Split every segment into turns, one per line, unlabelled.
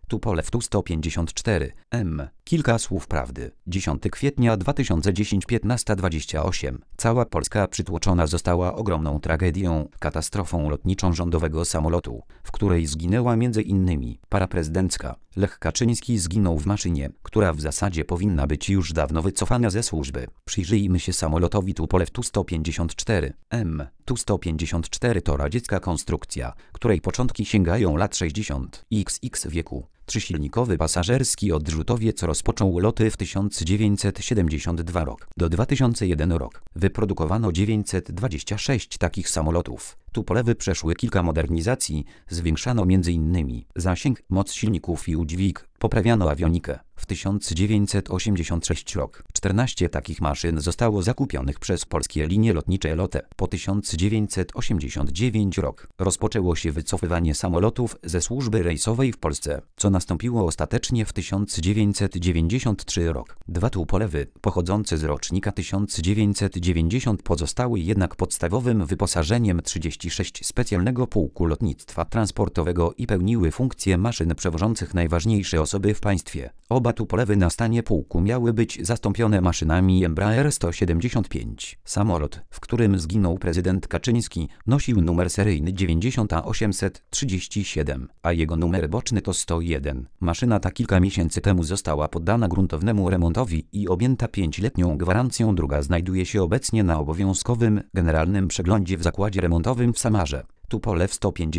Tupolew Tu-154M. Kilka słów prawdy. 10 kwietnia 2010 15:28. Cała Polska przytłoczona została ogromną tragedią, katastrofą lotniczą rządowego samolotu, w której zginęła m.in. para prezydencka. Lech Kaczyński zginął w maszynie, która w zasadzie powinna być już dawno wycofana ze służby. Przyjrzyjmy się samolotowi Tupolew Tu-154M. Tu-154 to radziecka konstrukcja, której początki sięgają lat 60. XX wieku. Trzysilnikowy pasażerski odrzutowiec rozpoczął loty w 1972 rok. Do 2001 rok wyprodukowano 926 takich samolotów. Tupolewy przeszły kilka modernizacji, zwiększano m.in. zasięg, moc silników i udźwig, poprawiano awionikę. W 1986 rok 14 takich maszyn zostało zakupionych przez polskie linie lotnicze LOT. Po 1989 rok rozpoczęło się wycofywanie samolotów ze służby rejsowej w Polsce, co nastąpiło ostatecznie w 1993 rok. Dwa Tupolewy pochodzące z rocznika 1990 pozostały jednak podstawowym wyposażeniem 36 Specjalnego Pułku Lotnictwa Transportowego i pełniły funkcję maszyn przewożących najważniejsze osoby w państwie. Oba Tupolewy na stanie pułku miały być zastąpione maszynami Embraer 175. Samolot, w którym zginął prezydent Kaczyński, nosił numer seryjny 90837, a jego numer boczny to 101. Maszyna ta kilka miesięcy temu została poddana gruntownemu remontowi i objęta 5-letnią gwarancją. Druga znajduje się obecnie na obowiązkowym generalnym przeglądzie w zakładzie remontowym w Samarze. Tupolew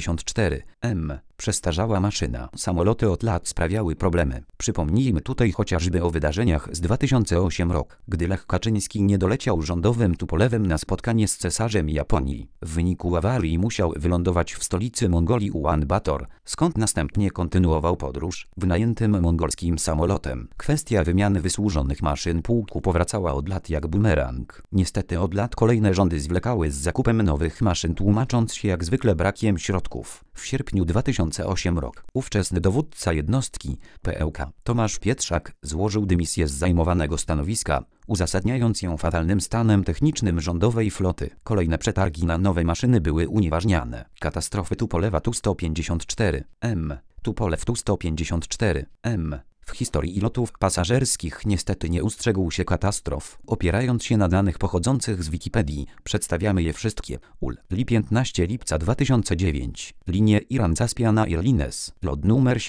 154M. Przestarzała maszyna. Samoloty od lat sprawiały problemy. Przypomnijmy tutaj chociażby o wydarzeniach z 2008 rok, gdy Lech Kaczyński nie doleciał rządowym Tupolewem na spotkanie z cesarzem Japonii. W wyniku awarii musiał wylądować w stolicy Mongolii Ulan-Bator, skąd następnie kontynuował podróż wynajętym mongolskim samolotem. Kwestia wymiany wysłużonych maszyn pułku powracała od lat jak bumerang. Niestety od lat kolejne rządy zwlekały z zakupem nowych maszyn, tłumacząc się jak zwykle brakiem środków. W sierpniu 2008 rok ówczesny dowódca jednostki PLK Tomasz Pietrzak złożył dymisję z zajmowanego stanowiska, uzasadniając ją fatalnym stanem technicznym rządowej floty. Kolejne przetargi na nowe maszyny były unieważniane. Katastrofy Tupolewa Tu-154M. Tupolew Tu-154M w historii lotów pasażerskich niestety nie ustrzegł się katastrof. Opierając się na danych pochodzących z Wikipedii, przedstawiamy je wszystkie. Li 15 lipca 2009. Linie Iran-Caspian Airlines. Lot numer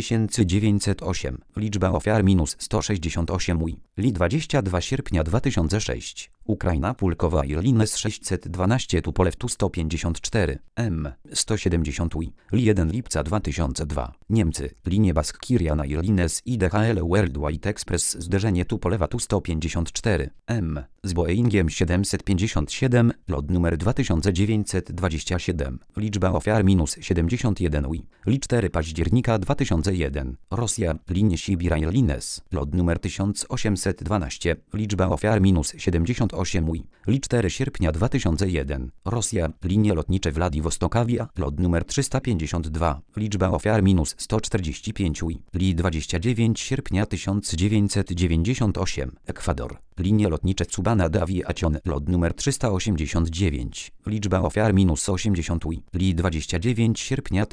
7908. Liczba ofiar -168. Li 22 sierpnia 2006. Ukraina Pułkowa Airlines 612 Tupolew Tu-154M 170 Li 1 lipca 2002. Niemcy Linie Baskirian Airlines i DHL Worldwide Express zderzenie Tupolewa Tu-154M z Boeingiem 757 lot numer 2927. Liczba ofiar -71. Li 4 października 2001. Rosja Linie Sibir Airlines lot numer 1812. Liczba ofiar -78. Li 4 sierpnia 2001. Rosja Linie Lotnicze Władywostokawia lot numer 352. Liczba ofiar -145. Li 29 sierpnia 1998. Ekwador Linie Lotnicze Tsubana Aviation lot numer 389. Liczba ofiar -80. Li 29 sierpnia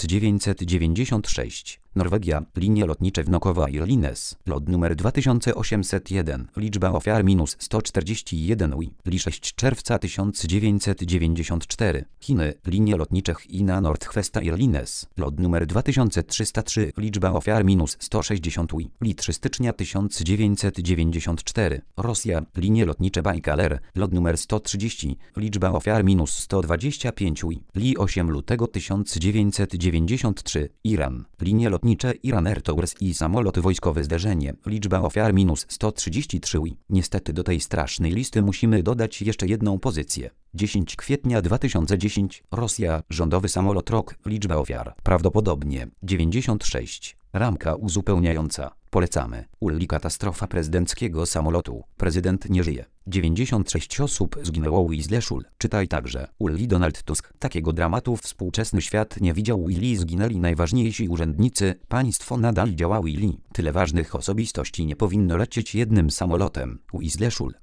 1996. Norwegia Linie Lotnicze Vnukovo Airlines lot numer 2801. Liczba ofiar -141. Li 6 czerwca 1994. Chiny Linie Lotnicze China Northwest Airlines lot numer 2303. Liczba ofiar -160. Li 3 stycznia 1994. Rosja Linie Lotnicze Baikal Air lot numer 130. Liczba ofiar -125. Li 8 lutego 1993. Iran Linie Lotnicze Iran Air Towers i samolot wojskowy zderzenie. Liczba ofiar -133. Niestety do tej strasznej listy musimy dodać jeszcze jedną pozycję. 10 kwietnia 2010. Rosja rządowy samolot ROK. Liczba ofiar prawdopodobnie 96. Ramka uzupełniająca. Polecamy. Li katastrofa prezydenckiego samolotu. Prezydent nie żyje. 96 osób zginęło. Izleszul. Czytaj także. Li Donald Tusk. Takiego dramatu współczesny świat nie widział. Li zginęli najważniejsi urzędnicy. Państwo nadal działa. Li. Tyle ważnych osobistości nie powinno lecieć jednym samolotem. Izleszul.